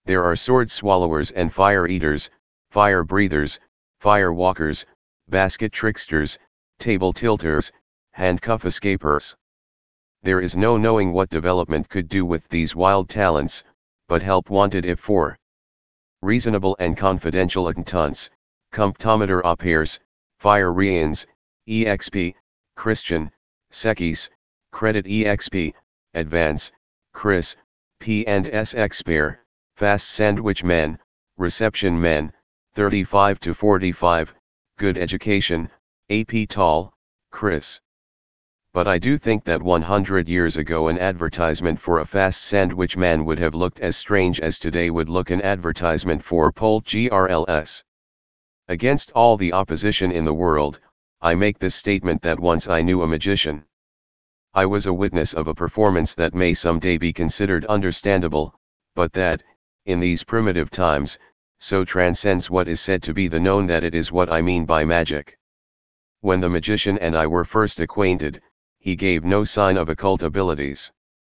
There are sword swallowers and fire eaters, fire breathers, fire walkers, basket tricksters, table tilters, handcuff escapers. There is no knowing what development could do with these wild talents, but help wanted if for reasonable and confidential accounts, comptometer opairs, fire reans, exp, Christian, Sekis, credit exp, advance, Chris, P&S expert, fast sandwich men, reception men, 35 to 45, good education, AP tall, Chris. But I do think that 100 years ago an advertisement for a fast sandwich man would have looked as strange as today would look an advertisement for Polt GRLS. Against all the opposition in the world, I make this statement that once I knew a magician. I was a witness of a performance that may someday be considered understandable, but that, in these primitive times, so transcends what is said to be the known that it is what I mean by magic. When the magician and I were first acquainted, he gave no sign of occult abilities.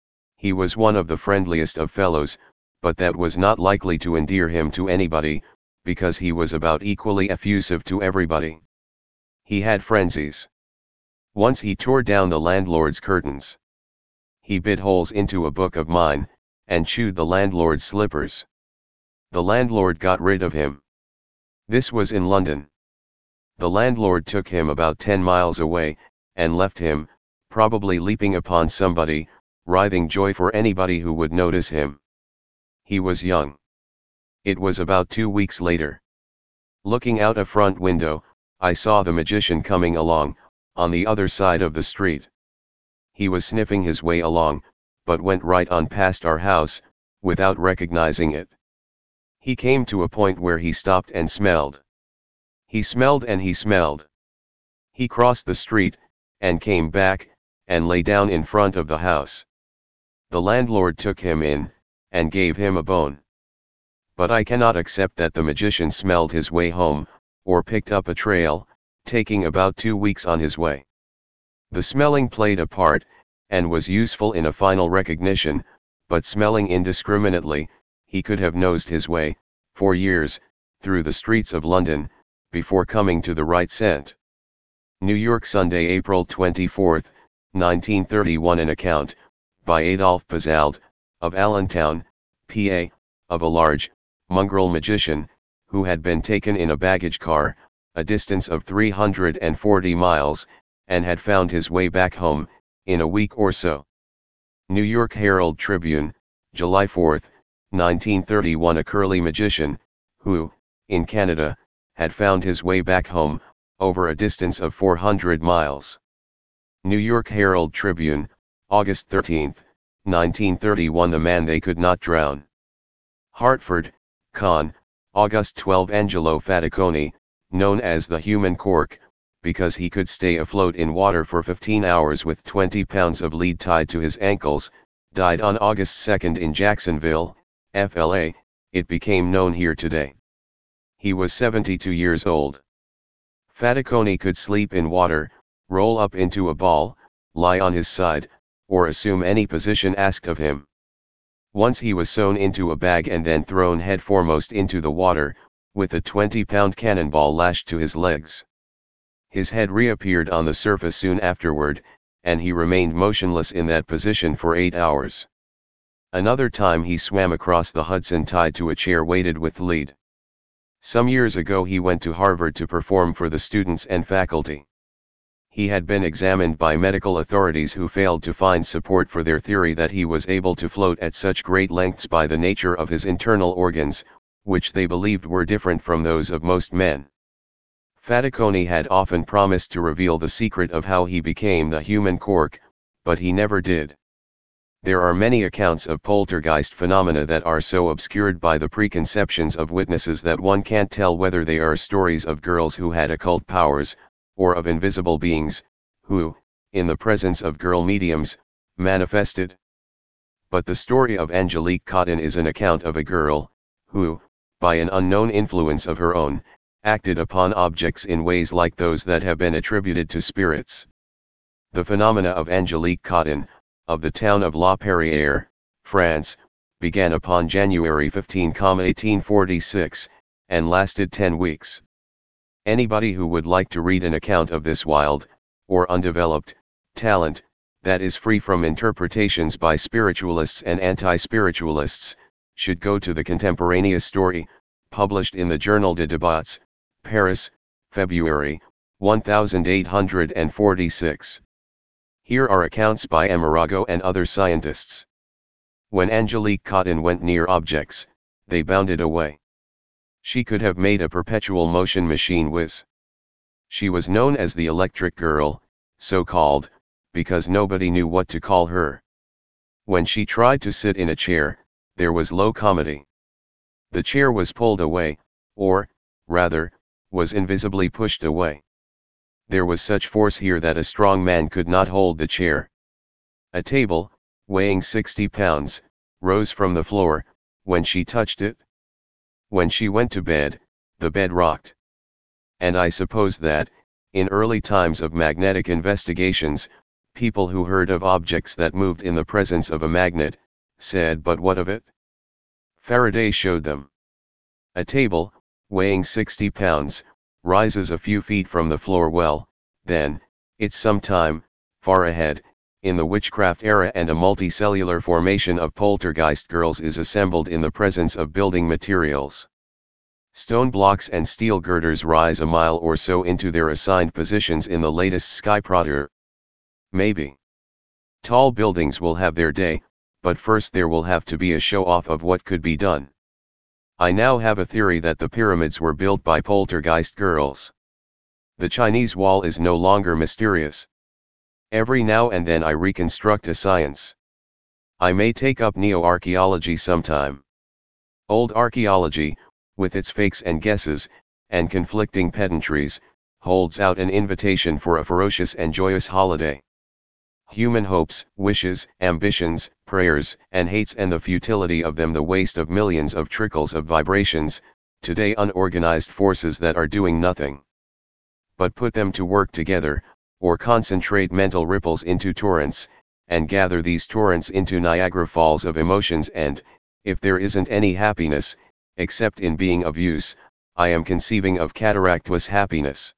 He was one of the friendliest of fellows, but that was not likely to endear him to anybody, because he was about equally effusive to everybody. He had frenzies. Once he tore down the landlord's curtains. He bit holes into a book of mine, and chewed the landlord's slippers. The landlord got rid of him. This was in London. The landlord took him about 10 miles away, and left him, probably leaping upon somebody, writhing joy for anybody who would notice him. He was young. It was about 2 weeks later. Looking out a front window, I saw the magician coming along, on the other side of the street. He was sniffing his way along, but went right on past our house, without recognizing it. He came to a point where he stopped and smelled. He smelled and he smelled. He crossed the street, and came back, and lay down in front of the house. The landlord took him in, and gave him a bone. But I cannot accept that the magician smelled his way home, or picked up a trail, taking about 2 weeks on his way. The smelling played a part, and was useful in a final recognition, but smelling indiscriminately, he could have nosed his way, for years, through the streets of London, before coming to the right scent. New York Sunday, April 24, 1931. An account, by Adolphe Pizalde, of Allentown, PA, of a large, mongrel magician, who had been taken in a baggage car, a distance of 340 miles, and had found his way back home, in a week or so. New York Herald Tribune, July 4, 1931. A curly magician, who, in Canada, had found his way back home, over a distance of 400 miles. New York Herald Tribune, August 13, 1931. The man they could not drown. Hartford, Conn, August 12. Angelo Fadiconi, known as the human cork, because he could stay afloat in water for 15 hours with 20 pounds of lead tied to his ankles, died on August 2 in Jacksonville, FLA, it became known here today. He was 72 years old. Fadiconi could sleep in water, roll up into a ball, lie on his side, or assume any position asked of him. Once he was sewn into a bag and then thrown headforemost into the water, with a 20-pound cannonball lashed to his legs. His head reappeared on the surface soon afterward, and he remained motionless in that position for 8 hours. Another time he swam across the Hudson tied to a chair weighted with lead. Some years ago he went to Harvard to perform for the students and faculty. He had been examined by medical authorities who failed to find support for their theory that he was able to float at such great lengths by the nature of his internal organs, which they believed were different from those of most men. Fadiconi had often promised to reveal the secret of how he became the human cork, but he never did. There are many accounts of poltergeist phenomena that are so obscured by the preconceptions of witnesses that one can't tell whether they are stories of girls who had occult powers, or of invisible beings, who, in the presence of girl mediums, manifested. But the story of Angelique Cottin is an account of a girl, who, by an unknown influence of her own, acted upon objects in ways like those that have been attributed to spirits. The phenomena of Angelique Cottin, of the town of La Perrière, France, began upon January 15, 1846, and lasted 10 weeks. Anybody who would like to read an account of this wild, or undeveloped, talent, that is free from interpretations by spiritualists and anti-spiritualists, should go to the contemporaneous story, published in the Journal des Débats, Paris, February, 1846. Here are accounts by Amerigo and other scientists. When Angelique Cottin went near objects, they bounded away. She could have made a perpetual motion machine whiz. She was known as the Electric Girl, so called, because nobody knew what to call her. When she tried to sit in a chair, there was low comedy. The chair was pulled away, or, rather, was invisibly pushed away. There was such force here that a strong man could not hold the chair. A table, weighing 60 pounds, rose from the floor, when she touched it. When she went to bed, the bed rocked. And I suppose that, in early times of magnetic investigations, people who heard of objects that moved in the presence of a magnet, said, "But what of it?" Faraday showed them. A table, weighing 60 pounds, rises a few feet from the floor. Well, then, it's some time, far ahead, in the witchcraft era, and a multicellular formation of poltergeist girls is assembled in the presence of building materials. Stone blocks and steel girders rise a mile or so into their assigned positions in the latest sky prodder. Maybe tall buildings will have their day, but first there will have to be a show-off of what could be done. I now have a theory that the pyramids were built by poltergeist girls. The Chinese wall is no longer mysterious. Every now and then I reconstruct a science. I may take up neo-archaeology sometime. Old archaeology, with its fakes and guesses, and conflicting pedantries, holds out an invitation for a ferocious and joyous holiday. Human hopes, wishes, ambitions, prayers, and hates, and the futility of them, the waste of millions of trickles of vibrations, today unorganized forces that are doing nothing but put them to work together, or concentrate mental ripples into torrents, and gather these torrents into Niagara Falls of emotions, and, if there isn't any happiness, except in being of use, I am conceiving of cataractous happiness.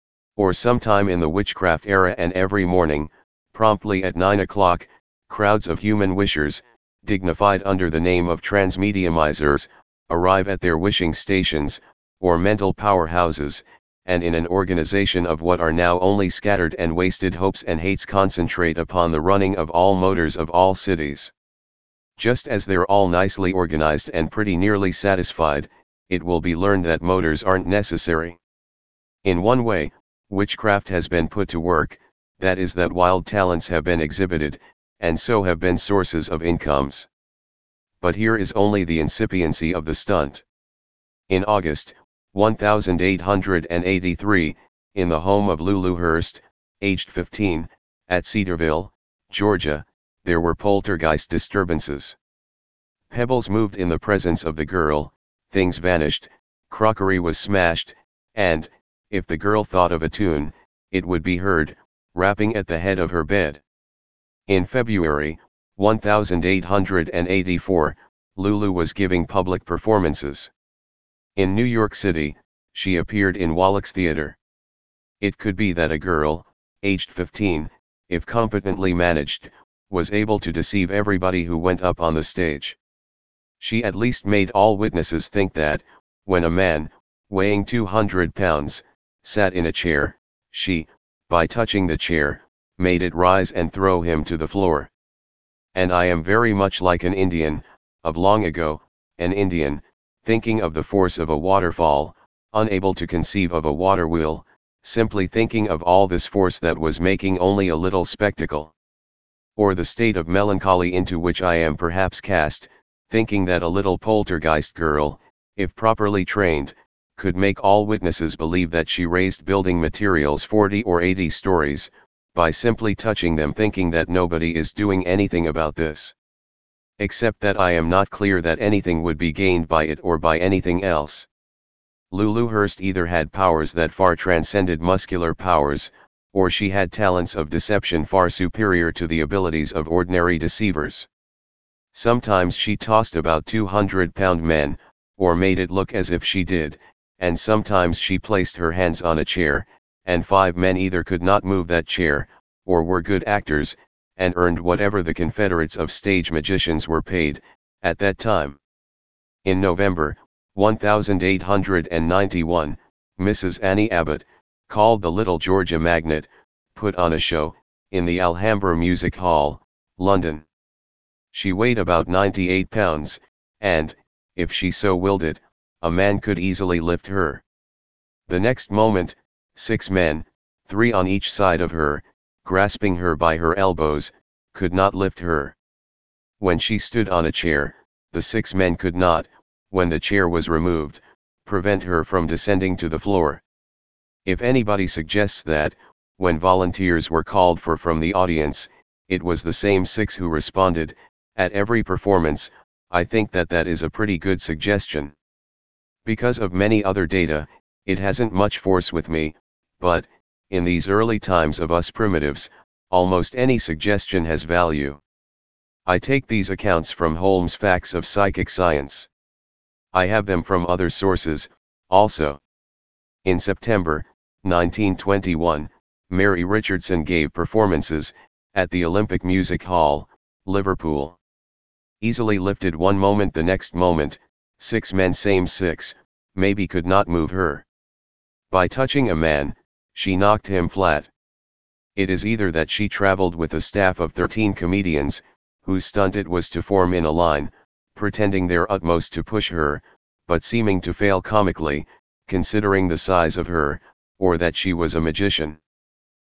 Or sometime in the witchcraft era, and every morning, promptly at 9 o'clock, crowds of human wishers, dignified under the name of transmediumizers, arrive at their wishing stations, or mental powerhouses, and in an organization of what are now only scattered and wasted hopes and hates concentrate upon the running of all motors of all cities. Just as they're all nicely organized and pretty nearly satisfied, it will be learned that motors aren't necessary. In one way, witchcraft has been put to work, that is, that wild talents have been exhibited, and so have been sources of incomes. But here is only the incipiency of the stunt. In August, 1883, in the home of Lulu Hurst, aged 15, at Cedarville, Georgia, there were poltergeist disturbances. Pebbles moved in the presence of the girl, things vanished, crockery was smashed, and, if the girl thought of a tune, it would be heard, rapping at the head of her bed. In February, 1884, Lulu was giving public performances. In New York City, she appeared in Wallack's Theater. It could be that a girl, aged 15, if competently managed, was able to deceive everybody who went up on the stage. She at least made all witnesses think that, when a man, weighing 200 pounds, sat in a chair, she, by touching the chair, made it rise and throw him to the floor. And I am very much like an Indian, of long ago, an Indian, thinking of the force of a waterfall, unable to conceive of a water wheel, simply thinking of all this force that was making only a little spectacle. Or the state of melancholy into which I am perhaps cast, thinking that a little poltergeist girl, if properly trained, could make all witnesses believe that she raised building materials 40 or 80 stories, by simply touching them, thinking that nobody is doing anything about this. Except that I am not clear that anything would be gained by it or by anything else. Lulu Hurst either had powers that far transcended muscular powers, or she had talents of deception far superior to the abilities of ordinary deceivers. Sometimes she tossed about 200-pound men, or made it look as if she did, and sometimes she placed her hands on a chair, and 5 men either could not move that chair, or were good actors, and earned whatever the confederates of stage magicians were paid, at that time. In November, 1891, Mrs. Annie Abbott, called the Little Georgia Magnet, put on a show, in the Alhambra Music Hall, London. She weighed about 98 pounds, and, if she so willed it, a man could easily lift her. The next moment, 6 men, 3 on each side of her, grasping her by her elbows, could not lift her. When she stood on a chair, the 6 men could not, when the chair was removed, prevent her from descending to the floor. If anybody suggests that, when volunteers were called for from the audience, it was the same 6 who responded, at every performance, I think that that is a pretty good suggestion. Because of many other data, it hasn't much force with me, but, in these early times of us primitives, almost any suggestion has value. I take these accounts from Holmes' Facts of Psychic Science. I have them from other sources, also. In September, 1921, Mary Richardson gave performances, at the Olympic Music Hall, Liverpool. Easily lifted one moment, the next moment, 6 men, same 6, maybe could not move her. By touching a man, she knocked him flat. It is either that she traveled with a staff of 13 comedians, whose stunt it was to form in a line, pretending their utmost to push her, but seeming to fail comically, considering the size of her, or that she was a magician.